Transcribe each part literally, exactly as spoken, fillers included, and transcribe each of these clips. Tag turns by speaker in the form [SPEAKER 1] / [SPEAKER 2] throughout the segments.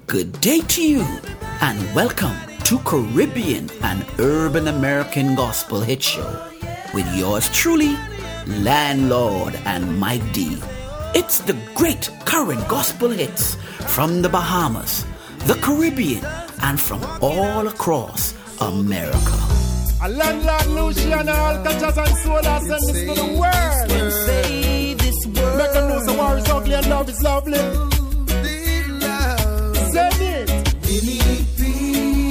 [SPEAKER 1] Good day to you, and welcome to Caribbean and Urban American Gospel Hit Show with yours truly, Landlord and Mike D. It's the great current gospel hits from the Bahamas, the Caribbean, and from all across America.
[SPEAKER 2] A landlord, Luciano, Alcatraz, and Sola send this to the world.
[SPEAKER 1] Can save this world.
[SPEAKER 2] Make them know the war is ugly and love is lovely. Send it.
[SPEAKER 3] We need peace.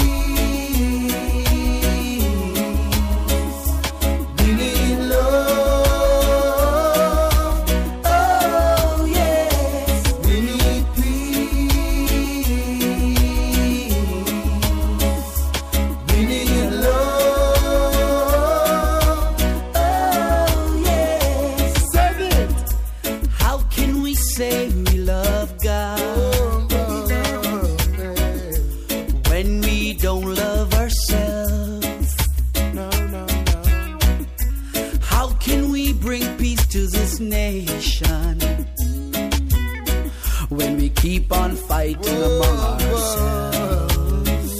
[SPEAKER 3] We need love. Oh yes. We need peace. We need love. Oh yes.
[SPEAKER 2] Send it.
[SPEAKER 1] How can we say we love God when we don't love ourselves?
[SPEAKER 2] No, no, no.
[SPEAKER 1] How can we bring peace to this nation when we keep on fighting among ourselves?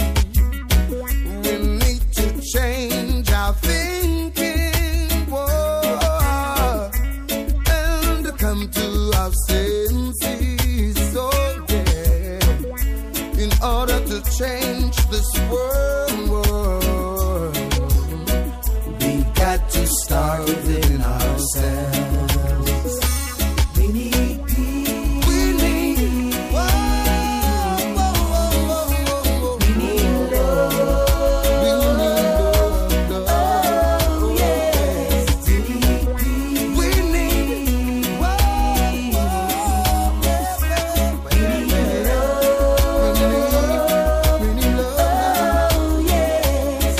[SPEAKER 3] We need to change our thinking, whoa, and come to our senses, so yeah, in order to change this world, world, we got to start within ourselves. We need peace. We need, whoa, whoa, whoa, whoa, whoa. We need love. We need love, love. Oh, yes. We need peace. We need, whoa, whoa, we need love. We need love. Oh, yes.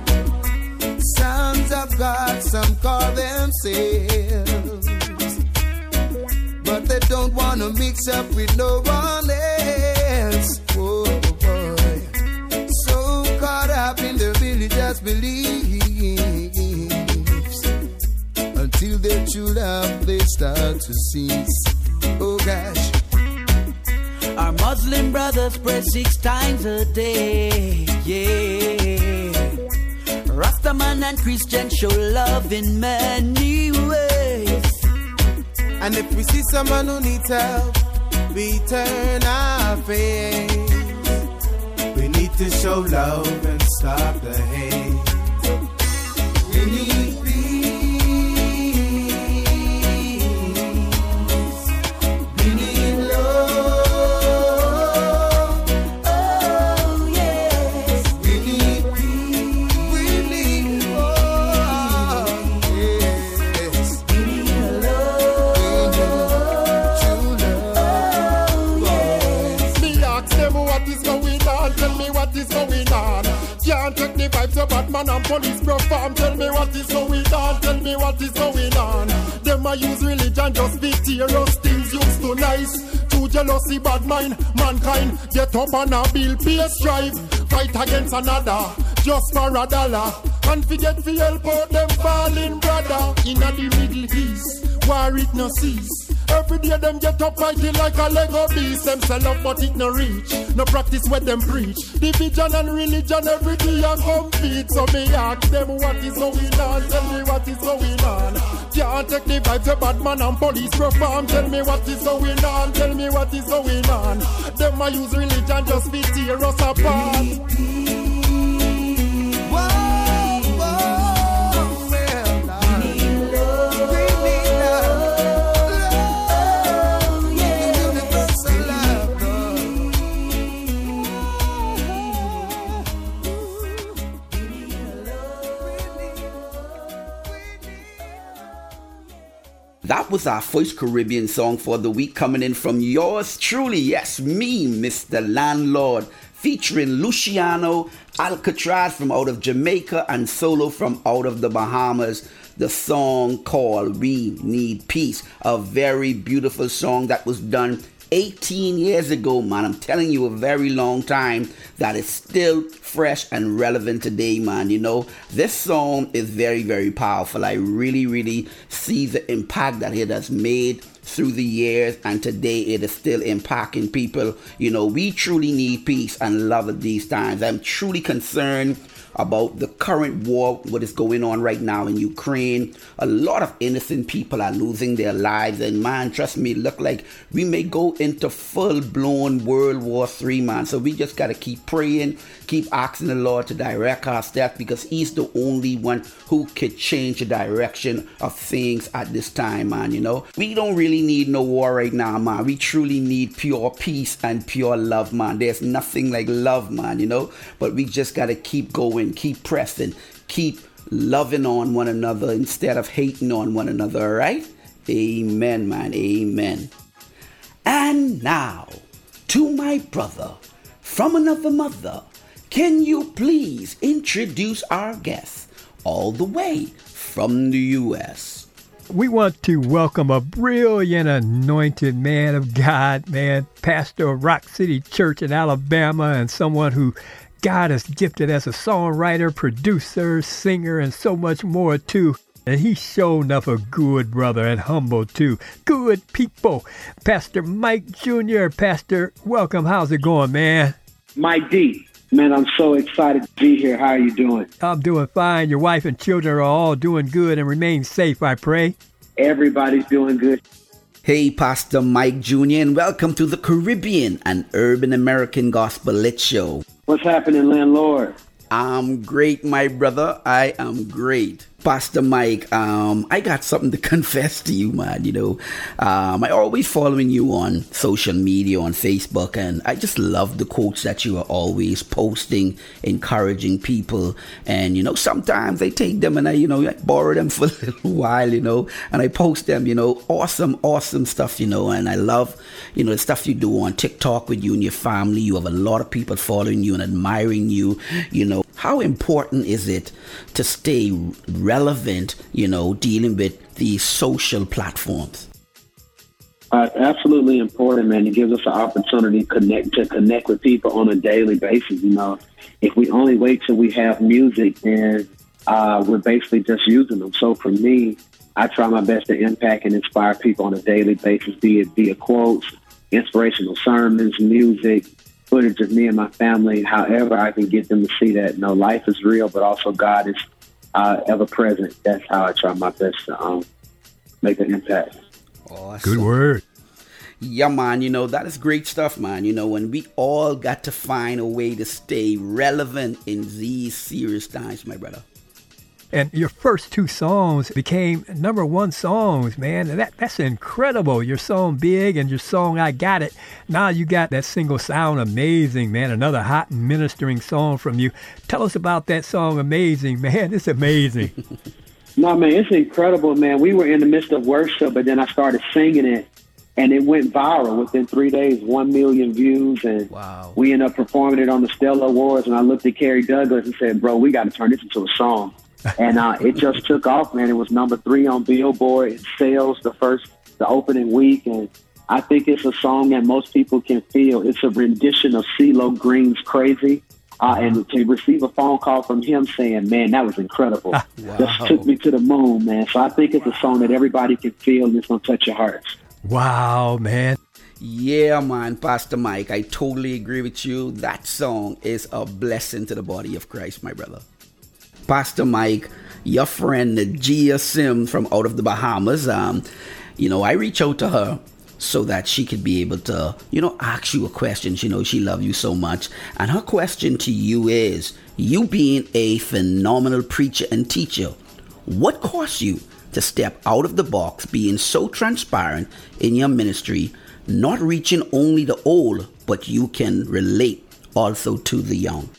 [SPEAKER 3] Sons of God, some call themselves, but they don't want to mix up with no one else. Oh boy, so caught up in the religious beliefs, until their true love they start to cease. Oh gosh.
[SPEAKER 1] Our Muslim brothers pray six times a day, yeah. Rastaman and Christian show love in many ways.
[SPEAKER 3] And if we see someone who needs help, we turn our face. We need to show love and stop the hate. We need peace. We need love. Oh yes. We need peace. We need love. Yes. We need love. True love. Oh yes.
[SPEAKER 2] Me ask them what is going on. Tell me what is going on. Can't take the vibes of Batman and police perform. Tell me what is going on. Tell me what is going on. Them a use religion just be tears. Things used to nice. Too jealousy, bad mind, mankind. Get up and a build peace strive. Fight against another just for a dollar. And forget to help out them falling brother. In the Middle East, war it no cease. Every day them get up fighting like a Lego beast. Them sell up but it no reach. No practice what them preach. Division and religion every day a compete. So me ask them what is going on. Tell me what is going on. Can't take the vibes of Batman and police perform. Tell me what is going on. Tell me what is going on. Them a use religion just to tear us apart.
[SPEAKER 3] Whoa, whoa, well, we need love. We need love. Love. Universal love.
[SPEAKER 1] That was our first Caribbean song for the week, coming in from yours truly, yes, me, Mister Landlord, featuring Luciano, Alcatraz from out of Jamaica, and Solo from out of the Bahamas. The song called We Need Peace, a very beautiful song that was done eighteen years ago, man. I'm telling you, a very long time, that is still fresh and relevant today, man. You know, this song is very, very powerful. I really, really see the impact that it has made through the years, and today it is still impacting people. You know, we truly need peace and love at these times. I'm truly concerned about the current war, what is going on right now in Ukraine. A lot of innocent people are losing their lives, and man, trust me, it look like we may go into full-blown World War Three, man. So we just got to keep praying, keep asking the Lord to direct our steps, because he's the only one who could change the direction of things at this time, man. You know, we don't really need no war right now, man. We truly need pure peace and pure love, man. There's nothing like love, man, you know, but we just got to keep going, keep pressing, keep loving on one another instead of hating on one another, all right? Amen, man, amen. And now, to my brother from another mother, can you please introduce our guest all the way from the U S?
[SPEAKER 4] We want to welcome a brilliant, anointed man of God, man, pastor of Rock City Church in Alabama, and someone who God has gifted as a songwriter, producer, singer, and so much more, too. And he's shown enough a good brother and humble, too. Good people. Pastor Mike Junior Pastor, welcome. How's it going, man?
[SPEAKER 5] Mike D. Man, I'm so excited to be here. How are you doing?
[SPEAKER 4] I'm doing fine. Your wife and children are all doing good and remain safe, I pray.
[SPEAKER 5] Everybody's doing good.
[SPEAKER 1] Hey, Pastor Mike Junior, and welcome to the Caribbean and Urban American Gospel Lit Show.
[SPEAKER 5] What's happening, landlord?
[SPEAKER 1] I'm great, my brother. I am great. Pastor Mike, um, I got something to confess to you, man. You know, um, I always following you on social media, on Facebook, and I just love the quotes that you are always posting, encouraging people. And, you know, sometimes I take them and I, you know, I borrow them for a little while, you know, and I post them, you know, awesome, awesome stuff, you know, and I love, you know, the stuff you do on TikTok with you and your family. You have a lot of people following you and admiring you, you know. How important is it to stay relevant, you know, dealing with these social platforms?
[SPEAKER 5] Uh, absolutely important, man. It gives us an opportunity to connect to connect with people on a daily basis. You know, if we only wait till we have music, then uh, we're basically just using them. So for me, I try my best to impact and inspire people on a daily basis, be it via quotes, inspirational sermons, music, footage of me and my family, however I can get them to see that, you know, life is real, but also God is uh, ever present. That's how I try my best to um, make an impact.
[SPEAKER 1] Awesome.
[SPEAKER 4] Good word.
[SPEAKER 1] Yeah, man, you know, that is great stuff, man. You know, when we all got to find a way to stay relevant in these serious times, my brother.
[SPEAKER 4] And your first two songs became number one songs, man. And that that's incredible. Your song Big and your song I Got It. Now you got that single Sound Amazing, man. Another hot ministering song from you. Tell us about that song Amazing, man. It's amazing.
[SPEAKER 5] No, man, it's incredible, man. We were in the midst of worship, but then I started singing it, and it went viral within three days, one million views. And
[SPEAKER 1] wow.
[SPEAKER 5] We ended up performing it on the Stella Awards, and I looked at Kerry Douglas and said, bro, we got to turn this into a song. And uh, it just took off, man. It was number three on Billboard in sales the first, the opening week. And I think it's a song that most people can feel. It's a rendition of CeeLo Green's Crazy. Uh, and to receive a phone call from him saying, man, that was incredible.
[SPEAKER 1] Wow.
[SPEAKER 5] Just took me to the moon, man. So I think it's a song that everybody can feel and it's going to touch your hearts.
[SPEAKER 4] Wow, man.
[SPEAKER 1] Yeah, man, Pastor Mike, I totally agree with you. That song is a blessing to the body of Christ, my brother. Pastor Mike, your friend Gia Sims from out of the Bahamas, um, you know, I reach out to her so that she could be able to, you know, ask you a question. She knows she loves you so much. And her question to you is, you being a phenomenal preacher and teacher, what caused you to step out of the box, being so transparent in your ministry, not reaching only the old, but you can relate also to the young?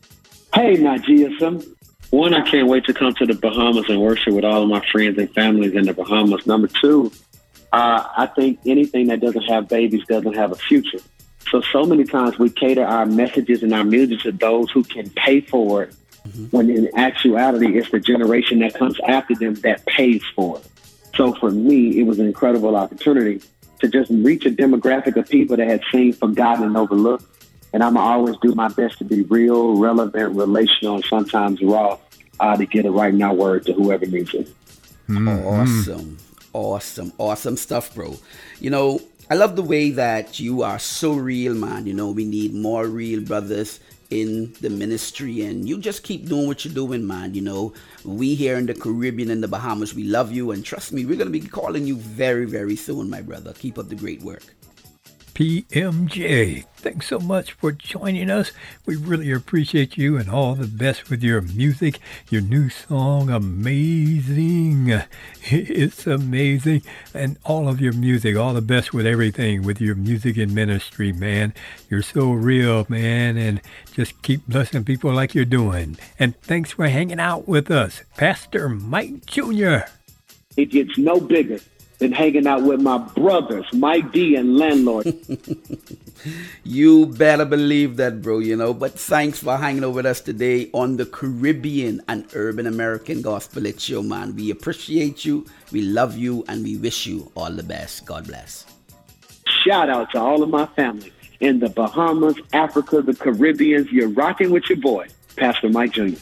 [SPEAKER 5] Hey, Gia Sims. One, I can't wait to come to the Bahamas and worship with all of my friends and families in the Bahamas. Number two, uh, I think anything that doesn't have babies doesn't have a future. So, so many times we cater our messages and our music to those who can pay for it, mm-hmm. when in actuality, it's the generation that comes after them that pays for it. So for me, it was an incredible opportunity to just reach a demographic of people that had seen, forgotten, and overlooked. And I'm going to always do my best to be real, relevant, relational, and sometimes raw uh, to get a right now word to whoever needs it.
[SPEAKER 1] Mm-hmm. Awesome. awesome. Awesome stuff, bro. You know, I love the way that you are so real, man. You know, we need more real brothers in the ministry, and you just keep doing what you're doing, man. You know, we here in the Caribbean and the Bahamas, we love you, and trust me, we're going to be calling you very, very soon, my brother. Keep up the great work.
[SPEAKER 4] P M J, thanks so much for joining us. We really appreciate you, and all the best with your music. Your new song, amazing. It's amazing. And all of your music, all the best with everything, with your music and ministry, man. You're so real, man, and just keep blessing people like you're doing. And thanks for hanging out with us, Pastor Mike Junior
[SPEAKER 5] It gets no bigger than hanging out with my brothers, Mike D and Landlord.
[SPEAKER 1] You better believe that, bro, you know. But thanks for hanging out with us today on the Caribbean and Urban American Gospel Hit Show, man. We appreciate you, we love you, and we wish you all the best. God bless.
[SPEAKER 5] Shout out to all of my family in the Bahamas, Africa, the Caribbean. You're rocking with your boy, Pastor Mike Junior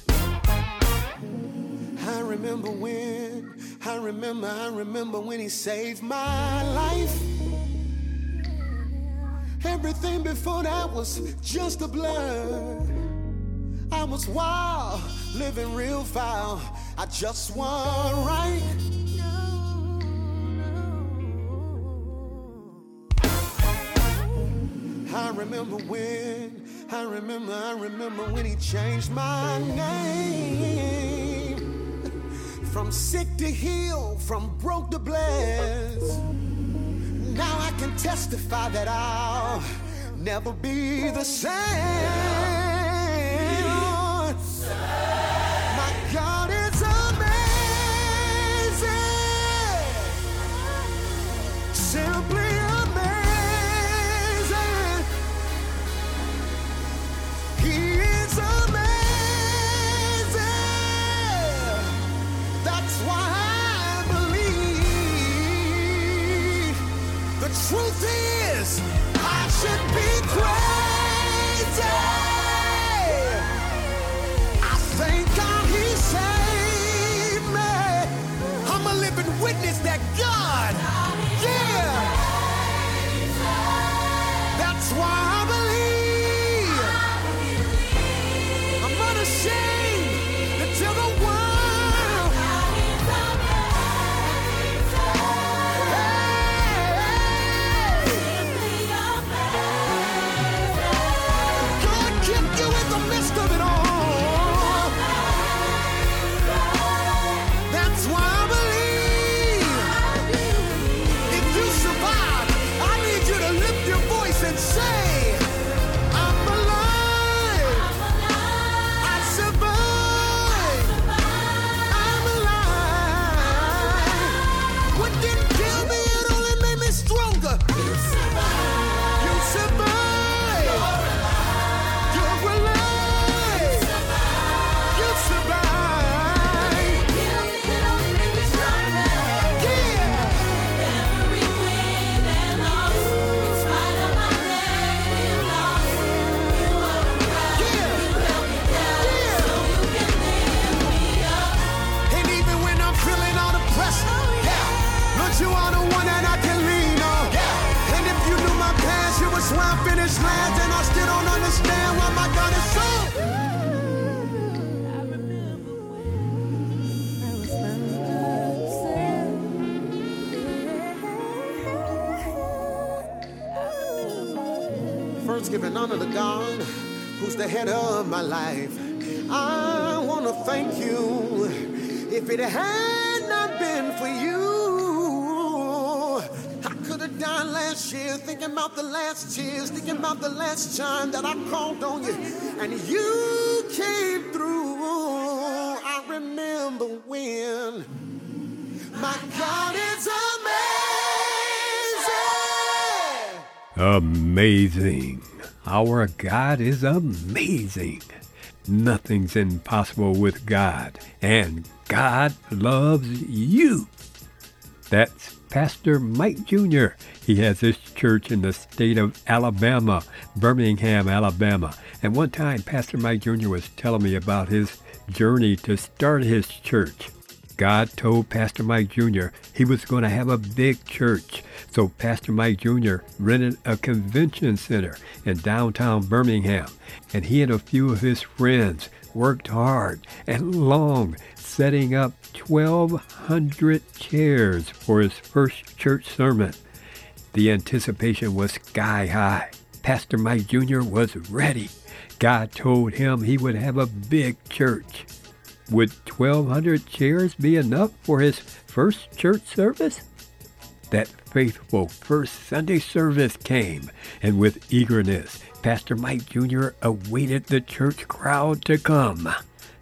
[SPEAKER 3] I remember when I remember, I remember when he saved my life. Everything before that was just a blur. I was wild, living real foul. I just want right. I remember when, I remember, I remember when he changed my name. From sick to heal, from broke to blessed. Now I can testify that I'll never be the same. My God is amazing. Simply amazing. He is amazing. That's why I believe. The truth is, I should be crazy. I thank God he saved me. I'm a living witness that God, yeah. That's why I believe. I'm unashamed to tell the world. Giving honor to God, who's the head of my life. I want to thank you. If it had not been for you, I could have died last year thinking about the last tears, thinking about the last time that I called on you, and you came through. I remember when. My God is amazing.
[SPEAKER 4] Amazing. Our God is amazing. Nothing's impossible with God, and God loves you. That's Pastor Mike Junior He has his church in the state of Alabama, Birmingham, Alabama. And one time, Pastor Mike Junior was telling me about his journey to start his church. God told Pastor Mike Junior he was going to have a big church. So Pastor Mike Junior rented a convention center in downtown Birmingham, and he and a few of his friends worked hard and long setting up twelve hundred chairs for his first church sermon. The anticipation was sky high. Pastor Mike Junior was ready. God told him he would have a big church. Would twelve hundred chairs be enough for his first church service? That faithful first Sunday service came, and with eagerness, Pastor Mike Junior awaited the church crowd to come.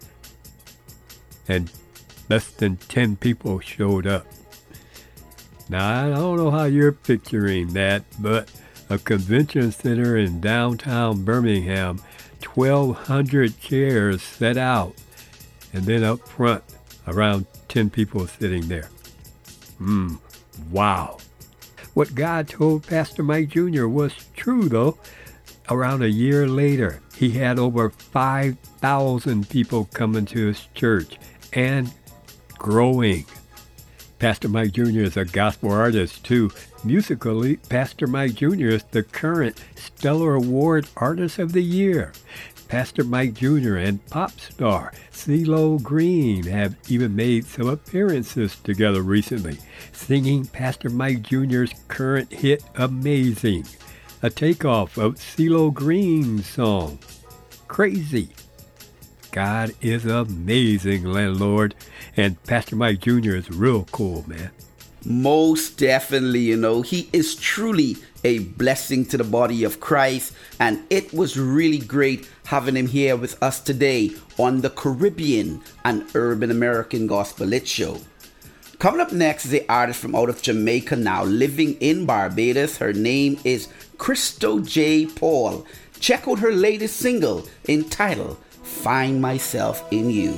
[SPEAKER 4] And less than ten people showed up. Now, I don't know how you're picturing that, but a convention center in downtown Birmingham, twelve hundred chairs set out, and then up front, around ten people sitting there. Hmm, wow. What God told Pastor Mike Junior was true, though. Around a year later, he had over five thousand people coming to his church and growing. Pastor Mike Junior is a gospel artist, too. Musically, Pastor Mike Junior is the current Stellar Award Artist of the Year. Pastor Mike Junior and pop star CeeLo Green have even made some appearances together recently, singing Pastor Mike Junior's current hit, Amazing, a takeoff of CeeLo Green's song, Crazy. God is amazing, landlord. And Pastor Mike Junior is real cool, man.
[SPEAKER 1] Most definitely, you know, he is truly a blessing to the body of Christ. And it was really great having him here with us today on the Caribbean and Urban American Gospel Lit Show. Coming up next is an artist from out of Jamaica now, living in Barbados. Her name is Christo J. Paul. Check out her latest single entitled Find Myself in You.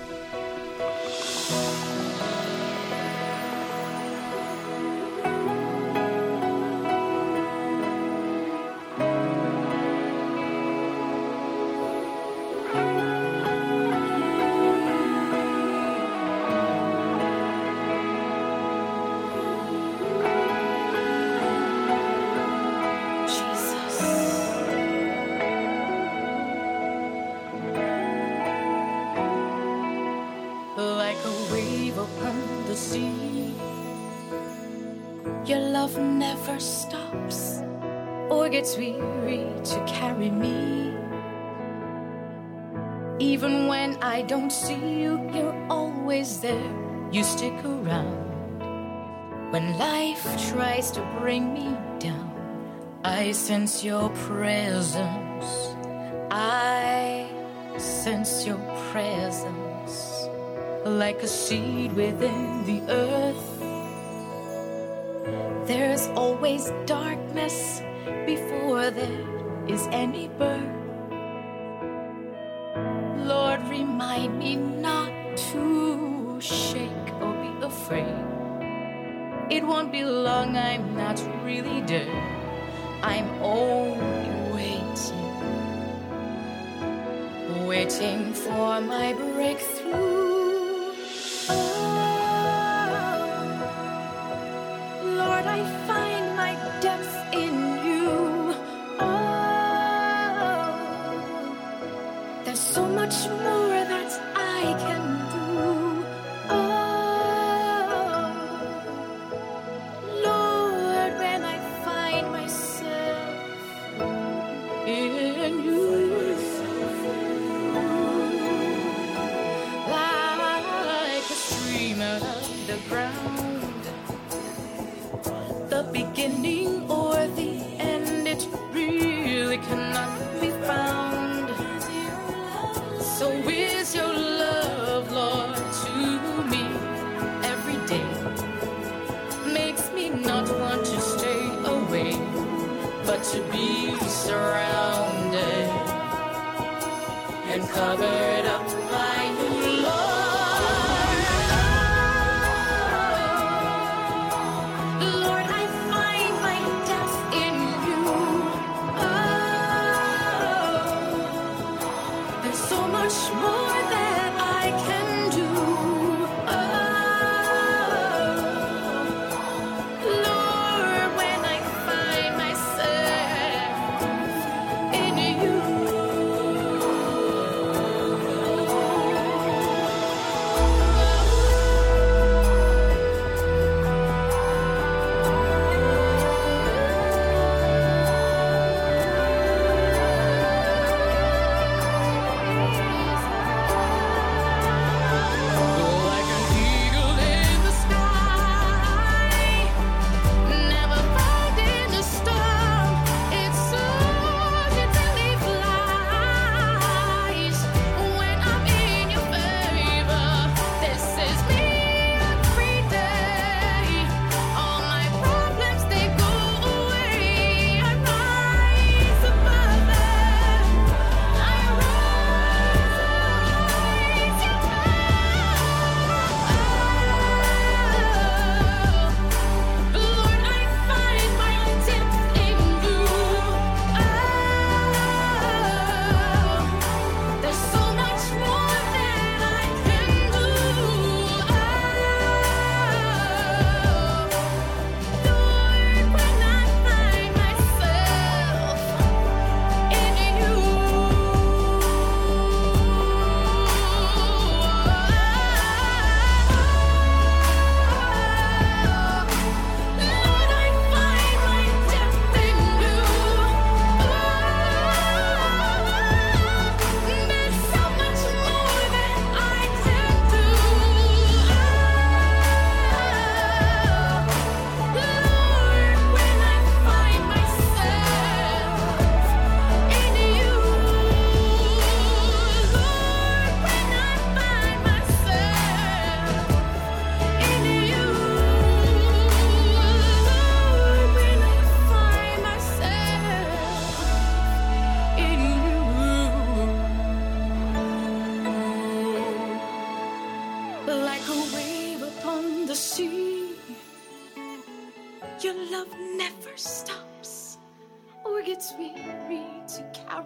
[SPEAKER 6] You stick around when life tries to bring me down. I sense your presence. I sense your presence like a seed within the earth. There's always darkness before there is any birth. Lord, remind me not to shake or be afraid. It won't be long, I'm not really dead. I'm only waiting, waiting for my breakthrough. Oh, Lord, I find my depth in you. Oh, there's so much more that I can do. Beginning or the end, it really cannot be found. So is your love, Lord, to me every day. Makes me not want to stay away, but to be surrounded and covered up by you, Lord. More that I can do. Oh,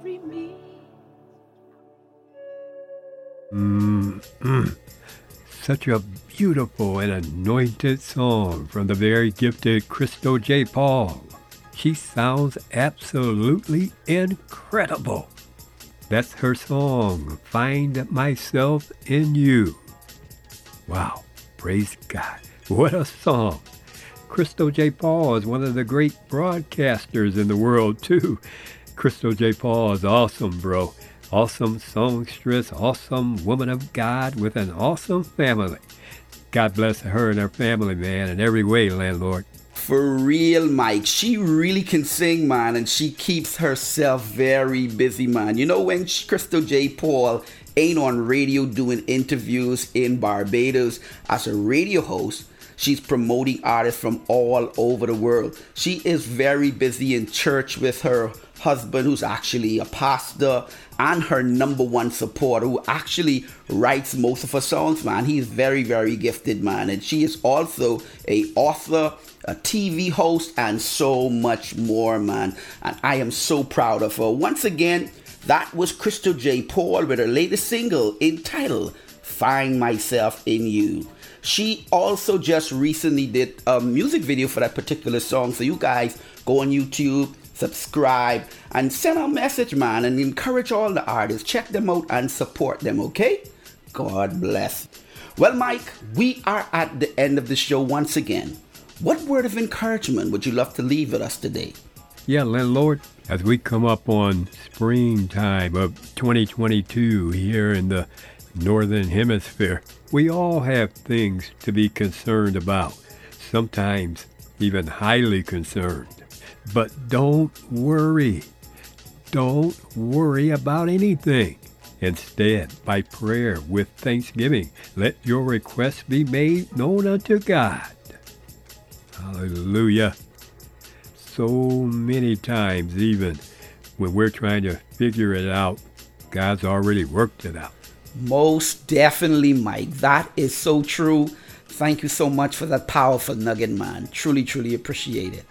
[SPEAKER 6] free me.
[SPEAKER 4] Mm-mm. Such a beautiful and anointed song from the very gifted Crystal J. Paul. She sounds absolutely incredible. That's her song, Find Myself in You. Wow, praise God. What a song. Crystal J. Paul is one of the great broadcasters in the world, too. Crystal J. Paul is awesome, bro. Awesome songstress, awesome woman of God with an awesome family. God bless her and her family, man, in every way, landlord.
[SPEAKER 1] For real, Mike. She really can sing, man, and she keeps herself very busy, man. You know, when Crystal J. Paul ain't on radio doing interviews in Barbados as a radio host, she's promoting artists from all over the world. She is very busy in church with her husband, who's actually a pastor, and her number one supporter, who actually writes most of her songs, man. He's very, very gifted, man. And she is also a author, a T V host, and so much more, man. And I am so proud of her. Once again, that was Crystal J. Paul with her latest single entitled Find Myself in You. She also just recently did a music video for that particular song. So you guys go on YouTube, subscribe, and send a message, man, and encourage all the artists. Check them out and support them, okay? God bless. Well, Mike, we are at the end of the show once again. What word of encouragement would you love to leave with us today?
[SPEAKER 4] Yeah, landlord, as we come up on springtime of twenty twenty-two here in the Northern Hemisphere, we all have things to be concerned about, sometimes even highly concerned. But don't worry. Don't worry about anything. Instead, by prayer with thanksgiving, let your requests be made known unto God. Hallelujah. So many times, even when we're trying to figure it out, God's already worked it out.
[SPEAKER 1] Most definitely, Mike. That is so true. Thank you so much for that powerful nugget, man. Truly, truly appreciate it.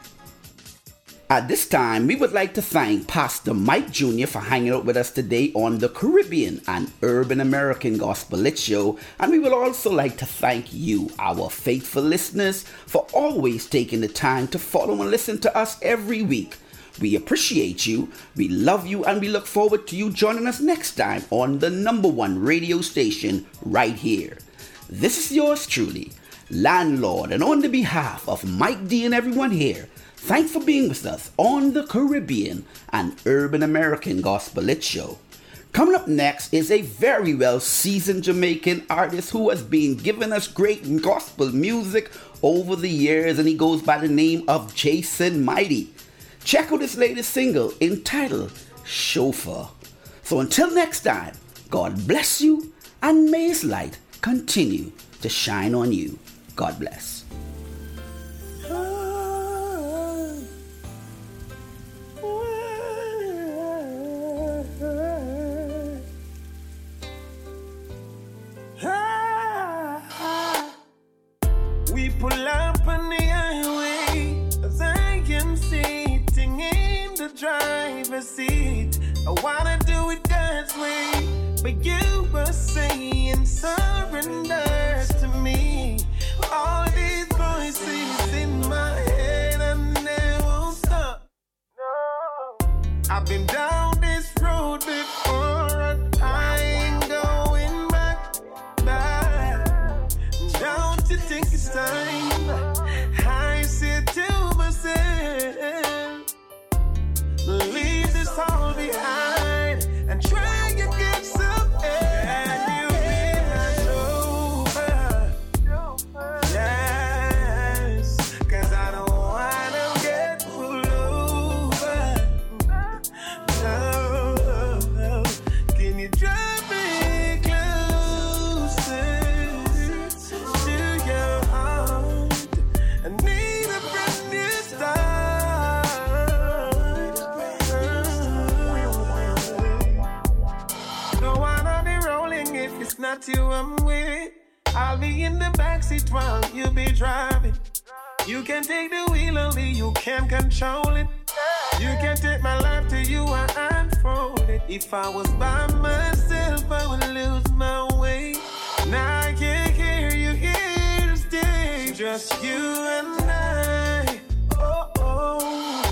[SPEAKER 1] At this time, we would like to thank Pastor Mike Junior for hanging out with us today on the Caribbean and Urban American Gospel Lit Show. And we would also like to thank you, our faithful listeners, for always taking the time to follow and listen to us every week. We appreciate you, we love you, and we look forward to you joining us next time on the number one radio station right here. This is yours truly, Landlord, and on the behalf of Mike D and everyone here, thanks for being with us on the Caribbean and Urban American Gospel Lit Show. Coming up next is a very well-seasoned Jamaican artist who has been giving us great gospel music over the years, and he goes by the name of Jason Mighty. Check out his latest single entitled Chauffeur. So until next time, God bless you, and may His light continue to shine on you. God bless.
[SPEAKER 7] We pull up on the highway as I am sitting in the driver's seat. I wanna do it God's way, but you were saying surrender to me. All these voices in my head and they won't stop. No, I've been down this road before and I ain't going back, back. Don't you think it's time? I said to myself, leave this all behind and try again some air. You be my chauffeur, yes, cause I don't wanna get pulled over. No, no. Can you drive me closer to your heart? I need a brand new start. Don't wanna be rolling if it's not you I'm with. I'll be in the backseat while you be driving. You can take the wheel, only you can control it. You can take my life to you and unfold it. If I was by myself, I would lose my way. Now I can't hear you here to stay. Just you and I. Oh, oh.